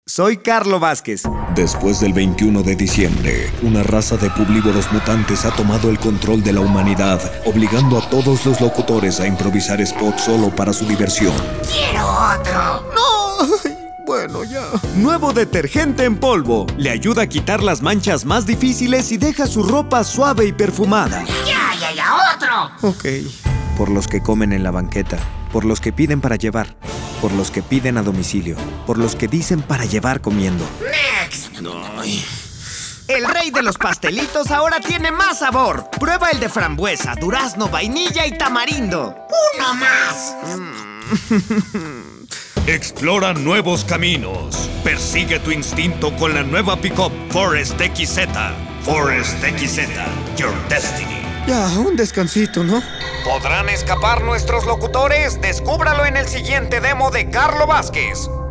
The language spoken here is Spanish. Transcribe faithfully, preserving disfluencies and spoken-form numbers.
Soy Carlo Vázquez. Después del veintiuno de diciembre, una raza de publívoros mutantes ha tomado el control de la humanidad, obligando a todos los locutores a improvisar spots solo para su diversión. ¡Quiero otro! ¡No! Bueno, ya. Nuevo detergente en polvo. Le ayuda a quitar las manchas más difíciles y deja su ropa suave y perfumada. ¡Ya, ya, ya! ¡Otro! Ok. Por los que comen en la banqueta. Por los que piden para llevar. Por los que piden a domicilio. Por los que dicen para llevar comiendo. ¡Next! Ay. El rey de los pastelitos ahora tiene más sabor. Prueba el de frambuesa, durazno, vainilla y tamarindo. ¡Uno más! Explora nuevos caminos. Persigue tu instinto con la nueva pickup Forest X Z. Forest X Z, your destiny. Ya, un descansito, ¿no? ¿Podrán escapar nuestros locutores? Descúbralo en el siguiente demo de Carlo Vázquez.